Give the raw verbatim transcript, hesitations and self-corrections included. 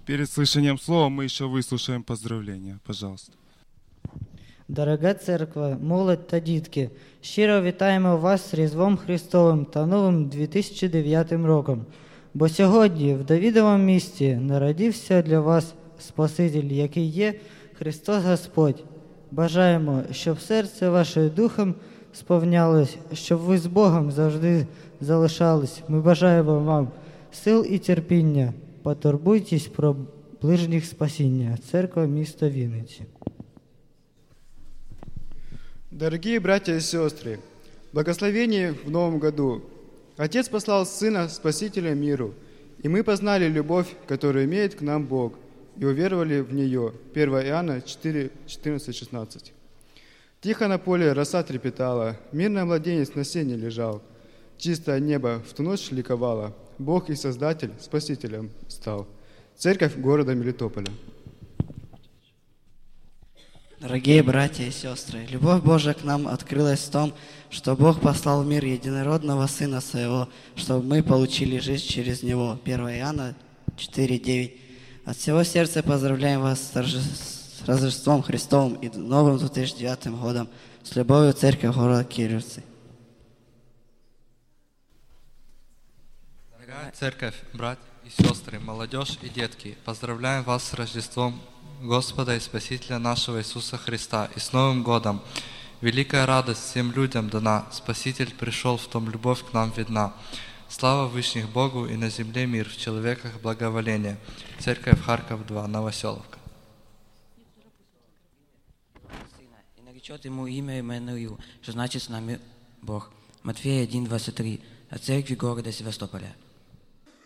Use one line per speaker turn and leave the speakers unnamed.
Перед слышанием слова мы еще выслушаем поздравления. Пожалуйста.
Дорога церква, молодь та дітки, щиро вітаємо вас з Різдвом Христовим та новим дві тисячі дев'ятим роком. Бо сьогодні в Давидовому місті народився для вас Спаситель, який є Христос Господь. Бажаємо, щоб серце ваше духом сповнялось, щоб ви з Богом завжди залишались. Ми бажаємо вам сил і терпіння. Потурбуйтесь про ближніх спасіння. Церква міста Вінниці.
Дорогие братья и сестры, благословение в Новом году. Отец послал Сына Спасителя миру, и мы познали любовь, которую имеет к нам Бог, и уверовали в нее. первое Иоанна четыре, четырнадцать, шестнадцать. Тихо на поле роса трепетала, мирно младенец на сене лежал. Чистое небо в ту ночь ликовало, Бог и Создатель Спасителем стал. Церковь города Мелитополя.
Дорогие братья и сестры, любовь Божия к нам открылась в том, что Бог послал в мир единородного Сына Своего, чтобы мы получили жизнь через Него. первое Иоанна четыре, девять. От всего сердца поздравляем вас с, торже... с Рождеством Христовым и новым две тысячи девятым годом. С любовью, Церковь города Кировцы.
Дорогая Церковь, братья и сестры, молодежь и детки, поздравляем вас с Рождеством Господа и Спасителя нашего Иисуса Христа и с Новым годом. Великая радость всем людям дана, Спаситель пришел, в том любовь к нам видна. Слава Вышних Богу и на земле мир, в человеках благоволение. Церковь Харьков два, Новоселовка.
И наречет ему имя Иммануил, что значит с нами Бог. Матфея один, двадцать три, от церкви города Севастополя.